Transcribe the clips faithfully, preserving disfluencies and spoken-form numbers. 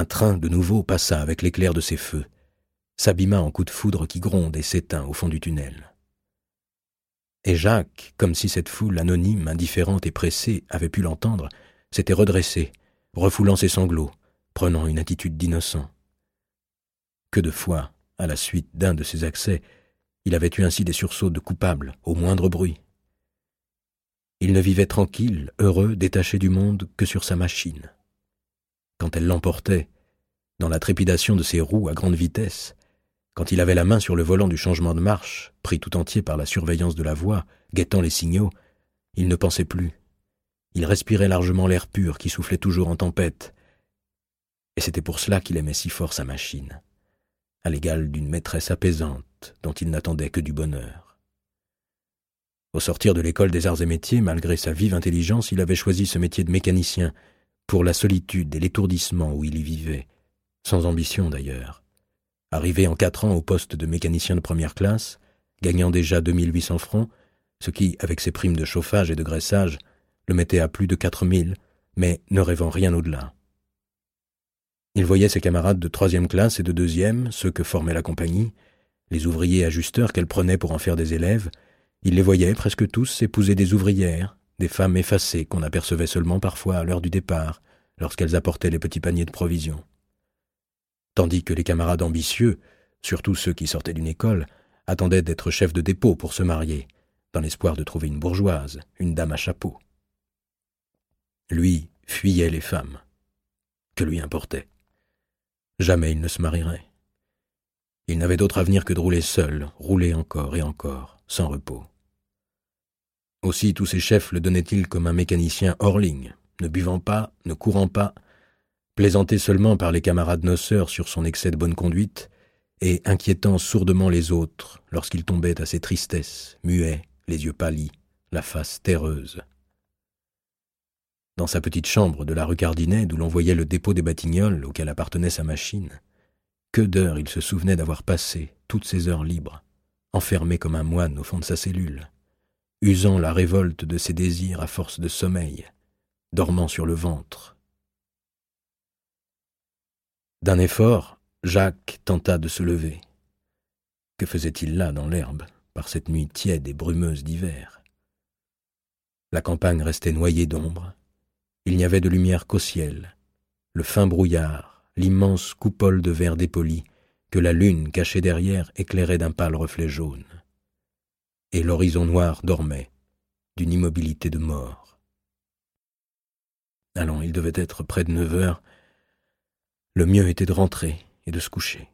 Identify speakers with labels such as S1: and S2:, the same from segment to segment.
S1: Un train de nouveau passa avec l'éclair de ses feux, s'abîma en coups de foudre qui gronde et s'éteint au fond du tunnel. Et Jacques, comme si cette foule anonyme, indifférente et pressée avait pu l'entendre, s'était redressé, refoulant ses sanglots, prenant une attitude d'innocent. Que de fois, à la suite d'un de ses accès, il avait eu ainsi des sursauts de coupable, au moindre bruit. Il ne vivait tranquille, heureux, détaché du monde que sur sa machine. Quand elle l'emportait, dans la trépidation de ses roues à grande vitesse, quand il avait la main sur le volant du changement de marche, pris tout entier par la surveillance de la voie, guettant les signaux, il ne pensait plus. Il respirait largement l'air pur qui soufflait toujours en tempête. Et c'était pour cela qu'il aimait si fort sa machine, à l'égal d'une maîtresse apaisante dont il n'attendait que du bonheur. Au sortir de l'école des arts et métiers, malgré sa vive intelligence, il avait choisi ce métier de mécanicien pour la solitude et l'étourdissement où il y vivait, sans ambition d'ailleurs. Arrivé en quatre ans au poste de mécanicien de première classe, gagnant déjà deux mille huit cents francs, ce qui, avec ses primes de chauffage et de graissage, le mettait à plus de quatre mille, mais ne rêvant rien au-delà. Il voyait ses camarades de troisième classe et de deuxième, ceux que formait la compagnie, les ouvriers ajusteurs qu'elle prenait pour en faire des élèves, il les voyait presque tous épouser des ouvrières, des femmes effacées qu'on apercevait seulement parfois à l'heure du départ, lorsqu'elles apportaient les petits paniers de provisions. Tandis que les camarades ambitieux, surtout ceux qui sortaient d'une école, attendaient d'être chefs de dépôt pour se marier, dans l'espoir de trouver une bourgeoise, une dame à chapeau. Lui fuyait les femmes. Que lui importait? Jamais il ne se marierait. Il n'avait d'autre avenir que de rouler seul, rouler encore et encore, sans repos. Aussi tous ses chefs le donnaient-ils comme un mécanicien hors ligne, ne buvant pas, ne courant pas, plaisanté seulement par les camarades noceurs sur son excès de bonne conduite, et inquiétant sourdement les autres lorsqu'il tombait à ses tristesses, muet, les yeux pâlis, la face terreuse. Dans sa petite chambre de la rue Cardinet, d'où l'on voyait le dépôt des Batignolles auquel appartenait sa machine, que d'heures il se souvenait d'avoir passé toutes ces heures libres, enfermé comme un moine au fond de sa cellule, usant la révolte de ses désirs à force de sommeil, dormant sur le ventre. D'un effort, Jacques tenta de se lever. Que faisait-il là dans l'herbe, par cette nuit tiède et brumeuse d'hiver? La campagne restait noyée d'ombre. Il n'y avait de lumière qu'au ciel, le fin brouillard, l'immense coupole de verre dépoli que la lune, cachée derrière, éclairait d'un pâle reflet jaune. Et l'horizon noir dormait, d'une immobilité de mort. Allons, il devait être près de neuf heures. Le mieux était de rentrer et de se coucher.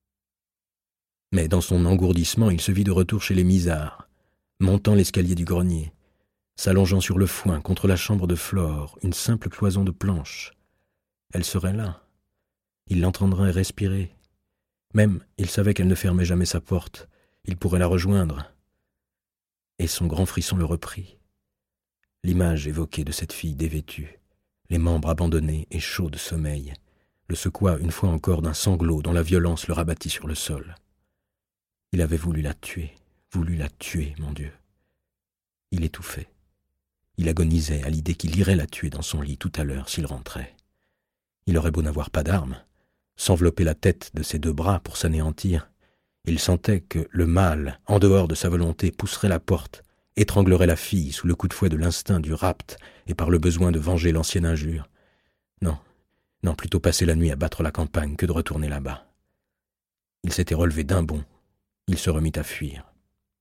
S1: Mais dans son engourdissement, il se vit de retour chez les Misards, montant l'escalier du grenier, s'allongeant sur le foin contre la chambre de Flore, une simple cloison de planches. Elle serait là. Il l'entendrait respirer. Même, il savait qu'elle ne fermait jamais sa porte. Il pourrait la rejoindre. Et son grand frisson le reprit. L'image évoquée de cette fille dévêtue, les membres abandonnés et chauds de sommeil, le secoua une fois encore d'un sanglot dont la violence le rabattit sur le sol. Il avait voulu la tuer, voulu la tuer, mon Dieu. Il étouffait. Il agonisait à l'idée qu'il irait la tuer dans son lit tout à l'heure s'il rentrait. Il aurait beau n'avoir pas d'arme, s'envelopper la tête de ses deux bras pour s'anéantir. Il sentait que le mal, en dehors de sa volonté, pousserait la porte, étranglerait la fille sous le coup de fouet de l'instinct du rapt et par le besoin de venger l'ancienne injure. Non, non, plutôt passer la nuit à battre la campagne que de retourner là-bas. Il s'était relevé d'un bond. Il se remit à fuir.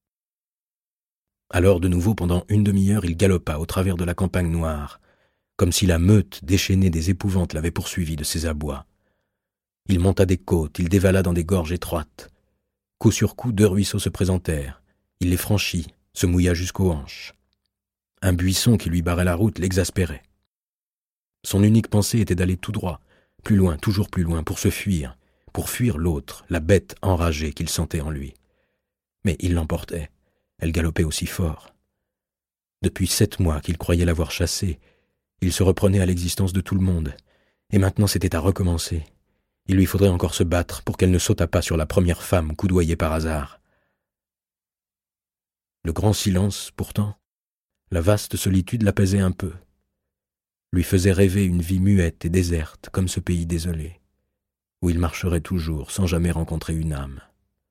S1: Alors, de nouveau, pendant une demi-heure, il galopa au travers de la campagne noire, comme si la meute déchaînée des épouvantes l'avait poursuivi de ses abois. Il monta des côtes, il dévala dans des gorges étroites. Coup sur coup, deux ruisseaux se présentèrent. Il les franchit, se mouilla jusqu'aux hanches. Un buisson qui lui barrait la route l'exaspérait. Son unique pensée était d'aller tout droit, plus loin, toujours plus loin, pour se fuir, pour fuir l'autre, la bête enragée qu'il sentait en lui. Mais il l'emportait. Elle galopait aussi fort. Depuis sept mois qu'il croyait l'avoir chassée, il se reprenait à l'existence de tout le monde, et maintenant c'était à recommencer. Il lui faudrait encore se battre pour qu'elle ne sautât pas sur la première femme coudoyée par hasard. Le grand silence, pourtant, la vaste solitude l'apaisait un peu, lui faisait rêver une vie muette et déserte comme ce pays désolé. où il marcherait toujours sans jamais rencontrer une âme.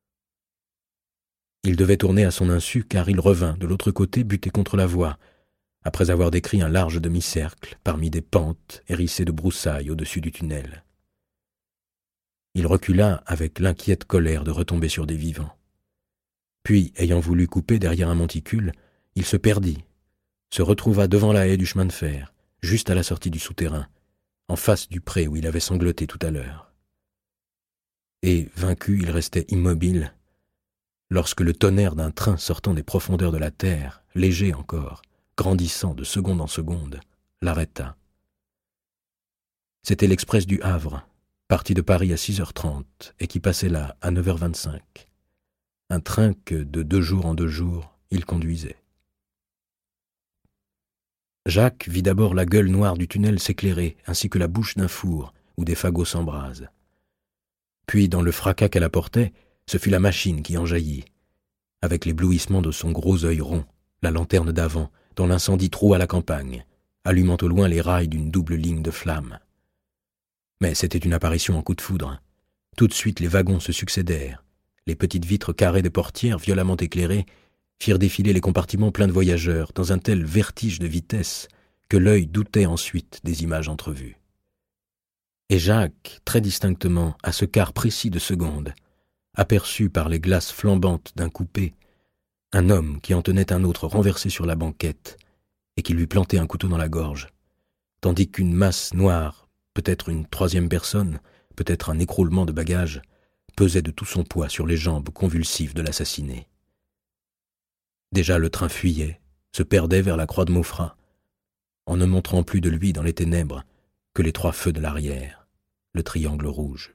S1: Il devait tourner à son insu car il revint de l'autre côté buter contre la voie, après avoir décrit un large demi-cercle parmi des pentes hérissées de broussailles au-dessus du tunnel. Il recula avec l'inquiète colère de retomber sur des vivants. Puis, ayant voulu couper derrière un monticule, il se perdit, se retrouva devant la haie du chemin de fer, juste à la sortie du souterrain, en face du pré où il avait sangloté tout à l'heure. Et, vaincu, il restait immobile, lorsque le tonnerre d'un train sortant des profondeurs de la terre, léger encore, grandissant de seconde en seconde, l'arrêta. C'était l'express du Havre, parti de Paris à six heures trente et qui passait là à neuf heures vingt-cinq. Un train que, de deux jours en deux jours, il conduisait. Jacques vit d'abord la gueule noire du tunnel s'éclairer, ainsi que la bouche d'un four où des fagots s'embrasent. Puis, dans le fracas qu'elle apportait, ce fut la machine qui en jaillit, avec l'éblouissement de son gros œil rond, la lanterne d'avant, dont l'incendie troua la campagne, allumant au loin les rails d'une double ligne de flammes. Mais c'était une apparition en coup de foudre. Tout de suite, les wagons se succédèrent. Les petites vitres carrées des portières, violemment éclairées, firent défiler les compartiments pleins de voyageurs dans un tel vertige de vitesse que l'œil doutait ensuite des images entrevues. Et Jacques, très distinctement, à ce quart précis de seconde, aperçut par les glaces flambantes d'un coupé un homme qui en tenait un autre renversé sur la banquette et qui lui plantait un couteau dans la gorge, tandis qu'une masse noire, peut-être une troisième personne, peut-être un écroulement de bagages, pesait de tout son poids sur les jambes convulsives de l'assassiné. Déjà le train fuyait, se perdait vers la croix de Maufras, en ne montrant plus de lui dans les ténèbres que les trois feux de l'arrière, le triangle rouge.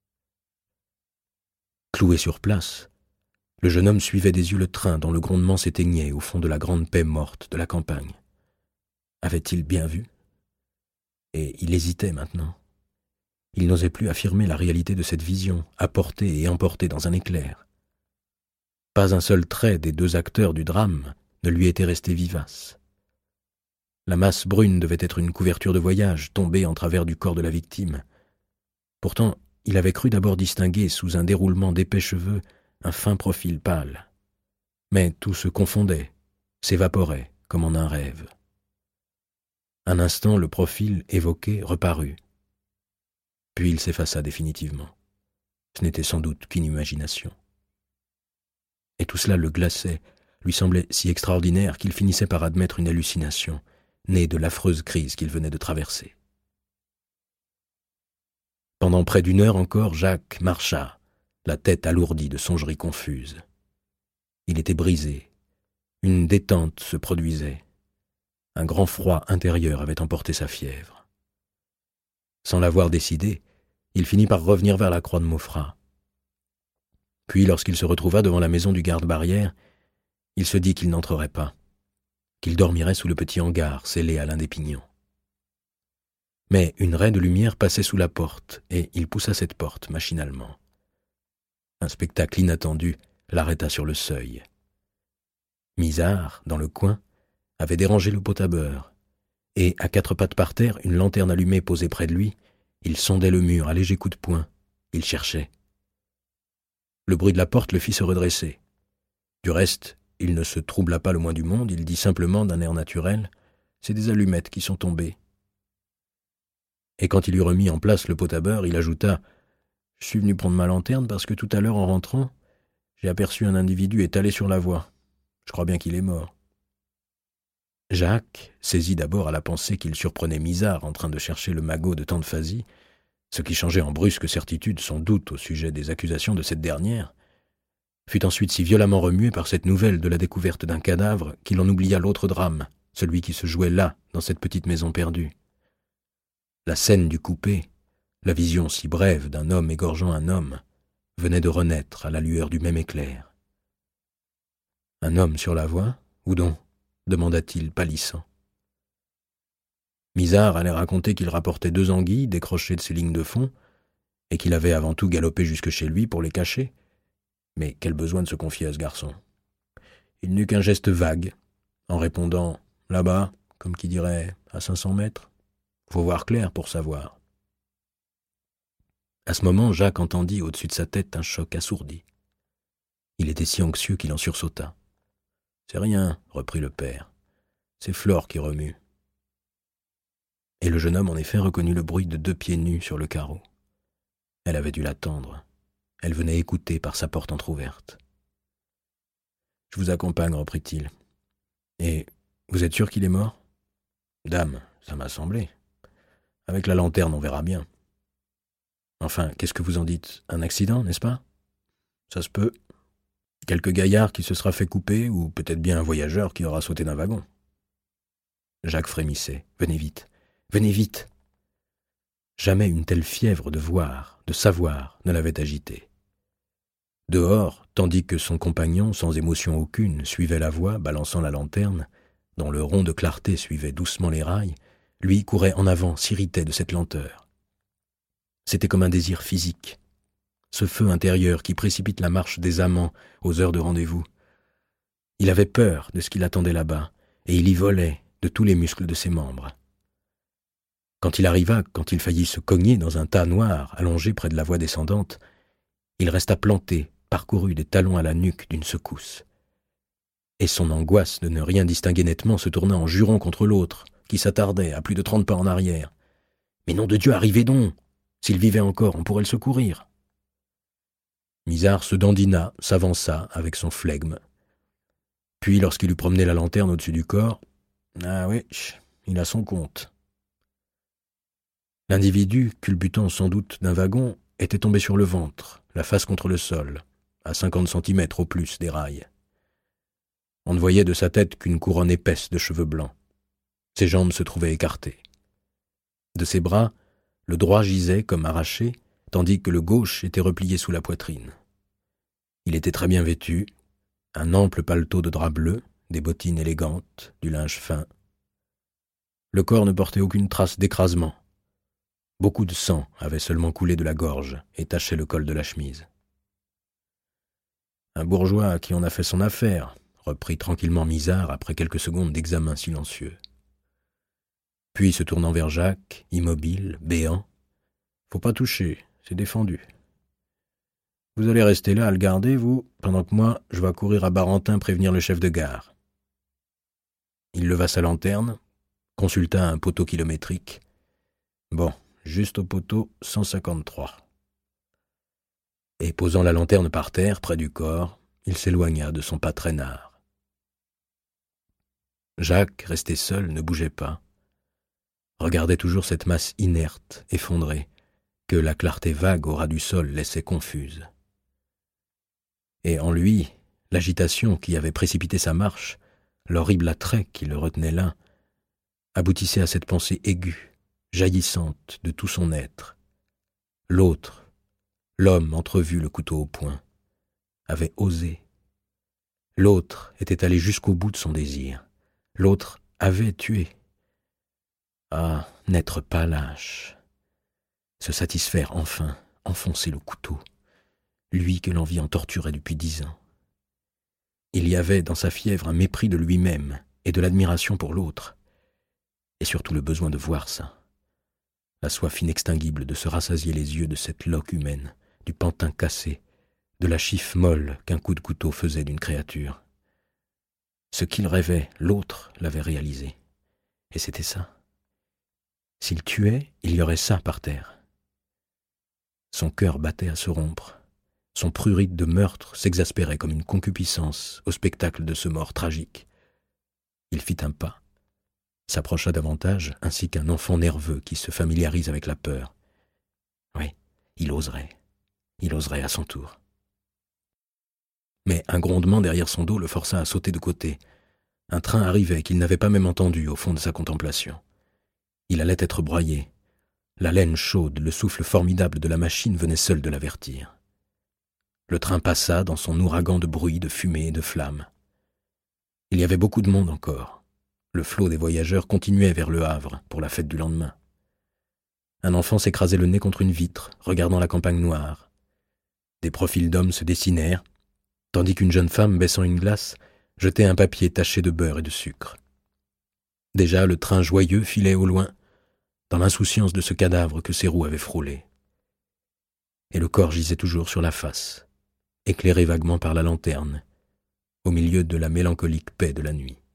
S1: Cloué sur place, le jeune homme suivait des yeux le train dont le grondement s'éteignait au fond de la grande paix morte de la campagne. Avait-il bien vu ? Et il hésitait maintenant. Il n'osait plus affirmer la réalité de cette vision, apportée et emportée dans un éclair. Pas un seul trait des deux acteurs du drame ne lui était resté vivace. La masse brune devait être une couverture de voyage tombée en travers du corps de la victime. Pourtant, il avait cru d'abord distinguer sous un déroulement d'épais cheveux un fin profil pâle. Mais tout se confondait, s'évaporait comme en un rêve. Un instant, le profil évoqué reparut. Puis il s'effaça définitivement. Ce n'était sans doute qu'une imagination. Et tout cela le glaçait, lui semblait si extraordinaire qu'il finissait par admettre une hallucination, née de l'affreuse crise qu'il venait de traverser. Pendant près d'une heure encore, Jacques marcha, la tête alourdie de songeries confuses. Il était brisé. Une détente se produisait. Un grand froid intérieur avait emporté sa fièvre. Sans l'avoir décidé, il finit par revenir vers la croix de Maufras. Puis, lorsqu'il se retrouva devant la maison du garde-barrière, il se dit qu'il n'entrerait pas, qu'il dormirait sous le petit hangar scellé à l'un des pignons. Mais une raie de lumière passait sous la porte, et il poussa cette porte machinalement. Un spectacle inattendu l'arrêta sur le seuil. Misard, dans le coin, avait dérangé le pot à beurre, et, à quatre pattes par terre, une lanterne allumée posée près de lui, il sondait le mur à légers coups de poing. Il cherchait. Le bruit de la porte le fit se redresser. Du reste, il ne se troubla pas le moins du monde, il dit simplement d'un air naturel « C'est des allumettes qui sont tombées ». Et quand il eut remis en place le pot à beurre, il ajouta « Je suis venu prendre ma lanterne parce que tout à l'heure, en rentrant, j'ai aperçu un individu étalé sur la voie. Je crois bien qu'il est mort. » Jacques, saisi d'abord à la pensée qu'il surprenait Misard en train de chercher le magot de tante Phasie, ce qui changeait en brusque certitude son doute au sujet des accusations de cette dernière, fut ensuite si violemment remué par cette nouvelle de la découverte d'un cadavre qu'il en oublia l'autre drame, celui qui se jouait là, dans cette petite maison perdue. La scène du coupé, la vision si brève d'un homme égorgeant un homme, venait de renaître à la lueur du même éclair. Un homme sur la voie, où donc ? Demanda-t-il, pâlissant. Misard allait raconter qu'il rapportait deux anguilles décrochées de ses lignes de fond et qu'il avait avant tout galopé jusque chez lui pour les cacher. Mais quel besoin de se confier à ce garçon. Il n'eut qu'un geste vague, en répondant « Là-bas, comme qui dirait, à cinq cents mètres. Faut voir clair pour savoir. » À ce moment, Jacques entendit au-dessus de sa tête un choc assourdi. Il était si anxieux qu'il en sursauta. « C'est rien, » reprit le père. « C'est Flore qui remue. » Et le jeune homme en effet reconnut le bruit de deux pieds nus sur le carreau. Elle avait dû l'attendre. Elle venait écouter par sa porte entr'ouverte. « Je vous accompagne, » reprit-il. « Et vous êtes sûr qu'il est mort ?»« Dame, ça m'a semblé. Avec la lanterne, on verra bien. » « Enfin, qu'est-ce que vous en dites? Un accident, n'est-ce pas? » ?»« Ça se peut. Quelque gaillard qui se sera fait couper, ou peut-être bien un voyageur qui aura sauté d'un wagon. » Jacques frémissait. « Venez vite, venez vite !» Jamais une telle fièvre de voir, de savoir, ne l'avait agité. Dehors, tandis que son compagnon, sans émotion aucune, suivait la voie, balançant la lanterne, dont le rond de clarté suivait doucement les rails, lui courait en avant, s'irritait de cette lenteur. C'était comme un désir physique, ce feu intérieur qui précipite la marche des amants aux heures de rendez-vous. Il avait peur de ce qui l'attendait là-bas, et il y volait de tous les muscles de ses membres. Quand il arriva, quand il faillit se cogner dans un tas noir allongé près de la voie descendante, il resta planté, parcouru des talons à la nuque d'une secousse. Et son angoisse de ne rien distinguer nettement se tourna en jurant contre l'autre, qui s'attardait à plus de trente pas en arrière. « Mais nom de Dieu, arrivez donc! S'il vivait encore, on pourrait le secourir. » Misard se dandina, s'avança avec son flegme. Puis, lorsqu'il eut promené la lanterne au-dessus du corps, « Ah oui, il a son compte. » L'individu, culbutant sans doute d'un wagon, était tombé sur le ventre, la face contre le sol, à cinquante centimètres au plus des rails. On ne voyait de sa tête qu'une couronne épaisse de cheveux blancs. Ses jambes se trouvaient écartées. De ses bras, le droit gisait comme arraché, tandis que le gauche était replié sous la poitrine. Il était très bien vêtu, un ample paletot de drap bleu, des bottines élégantes, du linge fin. Le corps ne portait aucune trace d'écrasement. Beaucoup de sang avait seulement coulé de la gorge et tachait le col de la chemise. « Un bourgeois à qui on a fait son affaire », reprit tranquillement Misard après quelques secondes d'examen silencieux. Puis, se tournant vers Jacques, immobile, béant, « Faut pas toucher, c'est défendu. Vous allez rester là à le garder, vous, pendant que moi, je vais courir à Barentin prévenir le chef de gare. » Il leva sa lanterne, consulta un poteau kilométrique. Bon, juste au poteau cent cinquante-trois. Et posant la lanterne par terre, près du corps, il s'éloigna de son pas traînard. Jacques, resté seul, ne bougeait pas. Regardait toujours cette masse inerte, effondrée, que la clarté vague au ras du sol laissait confuse. Et en lui, l'agitation qui avait précipité sa marche, l'horrible attrait qui le retenait là, aboutissait à cette pensée aiguë, jaillissante de tout son être. L'autre, l'homme entrevu le couteau au poing, avait osé. L'autre était allé jusqu'au bout de son désir. L'autre avait tué. Ah, n'être pas lâche. Se satisfaire enfin, enfoncer le couteau, lui que l'envie en torturait depuis dix ans. Il y avait dans sa fièvre un mépris de lui-même et de l'admiration pour l'autre, et surtout le besoin de voir ça, la soif inextinguible de se rassasier les yeux de cette loque humaine, du pantin cassé, de la chiffe molle qu'un coup de couteau faisait d'une créature. Ce qu'il rêvait, l'autre l'avait réalisé, et c'était ça. S'il tuait, il y aurait ça par terre. Son cœur battait à se rompre. Son prurit de meurtre s'exaspérait comme une concupiscence au spectacle de ce mort tragique. Il fit un pas, s'approcha davantage, ainsi qu'un enfant nerveux qui se familiarise avec la peur. Oui, il oserait. Il oserait à son tour. Mais un grondement derrière son dos le força à sauter de côté. Un train arrivait qu'il n'avait pas même entendu au fond de sa contemplation. Il allait être broyé. La laine chaude, le souffle formidable de la machine venaient seuls de l'avertir. Le train passa dans son ouragan de bruit, de fumée et de flammes. Il y avait beaucoup de monde encore. Le flot des voyageurs continuait vers le Havre pour la fête du lendemain. Un enfant s'écrasait le nez contre une vitre, regardant la campagne noire. Des profils d'hommes se dessinèrent, tandis qu'une jeune femme, baissant une glace, jetait un papier taché de beurre et de sucre. Déjà le train joyeux filait au loin, dans l'insouciance de ce cadavre que ses roues avaient frôlé. et le corps gisait toujours sur la face, éclairé vaguement par la lanterne, au milieu de la mélancolique paix de la nuit.